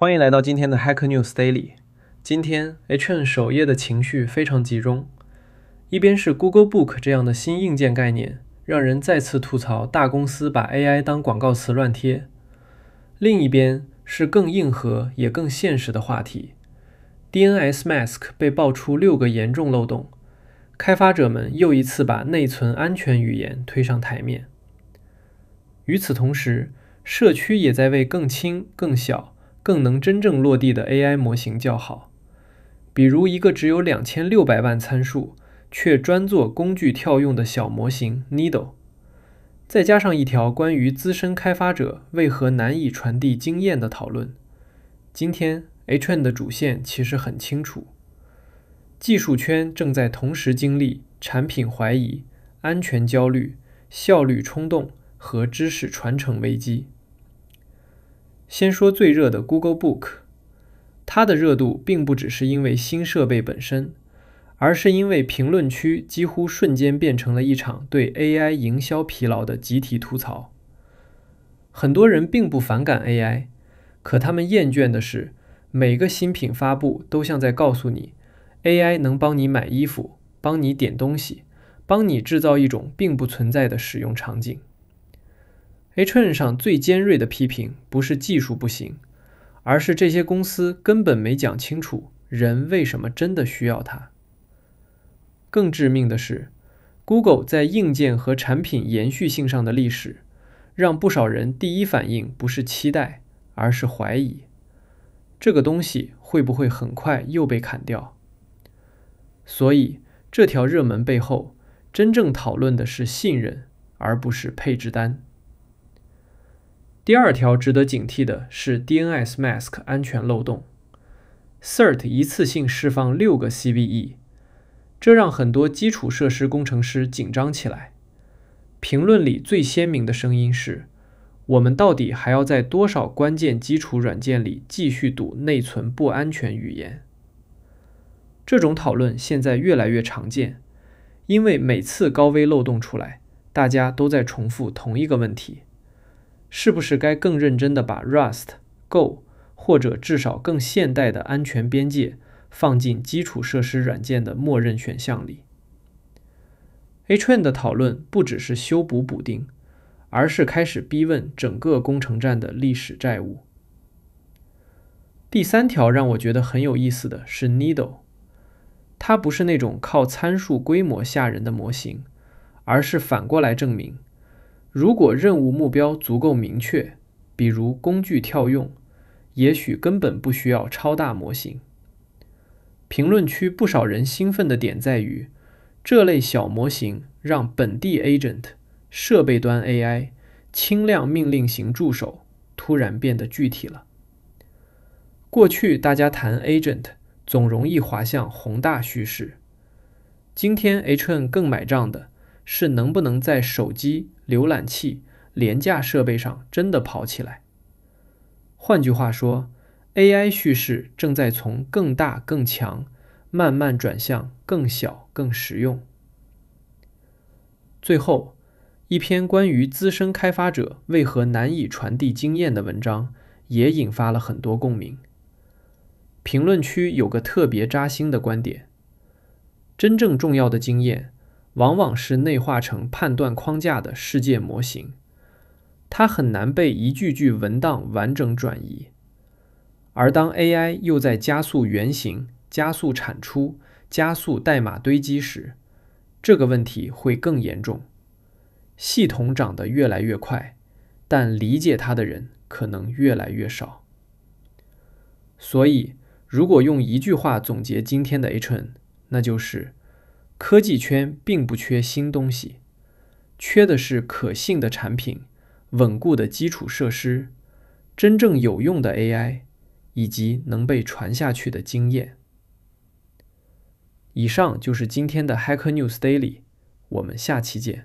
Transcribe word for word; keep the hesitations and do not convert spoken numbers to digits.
欢迎来到今天的 Hacker News Daily。今天 H N 首页的情绪非常集中，一边是 Google Book 这样的新硬件概念，让人再次吐槽大公司把 A I 当广告词乱贴；另一边是更硬核也更现实的话题 ，D N S Mask 被爆出六个严重漏洞，开发者们又一次把内存安全语言推上台面。与此同时，社区也在为更轻、更小、更能真正落地的 A I 模型叫好。比如一个只有两千六百万参数，却专做工具跳用的小模型 Needle， 再加上一条关于资深开发者为何难以传递经验的讨论。今天 H N 的主线其实很清楚，技术圈正在同时经历产品怀疑、安全焦虑、效率冲动和知识传承危机。先说最热的 Google Book， 它的热度并不只是因为新设备本身，而是因为评论区几乎瞬间变成了一场对 A I 营销疲劳的集体吐槽。很多人并不反感 A I， 可他们厌倦的是每个新品发布都像在告诉你 A I 能帮你买衣服，帮你点东西，帮你制造一种并不存在的使用场景。H N 上最尖锐的批评不是技术不行，而是这些公司根本没讲清楚人为什么真的需要它。更致命的是 ，Google 在硬件和产品延续性上的历史，让不少人第一反应不是期待，而是怀疑。这个东西会不会很快又被砍掉？所以，这条热门背后，真正讨论的是信任，而不是配置单。第二条值得警惕的是 D N S Mask 安全漏洞 ，C E R T 一次性释放六个 C V E， 这让很多基础设施工程师紧张起来。评论里最鲜明的声音是：我们到底还要在多少关键基础软件里继续赌内存不安全语言？这种讨论现在越来越常见，因为每次高危漏洞出来，大家都在重复同一个问题。是不是该更认真地把 Rust、Go 或者至少更现代的安全边界放进基础设施软件的默认选项里？ H N 的讨论不只是修补补丁，而是开始逼问整个工程站的历史债务。第三条让我觉得很有意思的是 Needle， 它不是那种靠参数规模吓人的模型，而是反过来证明如果任务目标足够明确，比如工具跳用，也许根本不需要超大模型。评论区不少人兴奋的点在于，这类小模型让本地 agent、设备端 A I、轻量命令型助手突然变得具体了。过去大家谈 agent 总容易滑向宏大叙事，今天 H N 更买账的是能不能在手机、浏览器、廉价设备上真的跑起来。换句话说 ，A I 叙事正在从更大更强，慢慢转向更小更实用。最后，一篇关于资深开发者为何难以传递经验的文章，也引发了很多共鸣。评论区有个特别扎心的观点：真正重要的经验往往是内化成判断框架的世界模型，它很难被一句句文档完整转移。而当 A I 又在加速原型、加速产出、加速代码堆积时，这个问题会更严重。系统长得越来越快，但理解它的人可能越来越少。所以，如果用一句话总结今天的 H N， 那就是科技圈并不缺新东西，缺的是可信的产品、稳固的基础设施、真正有用的 A I， 以及能被传下去的经验。以上就是今天的 Hacker News Daily， 我们下期见。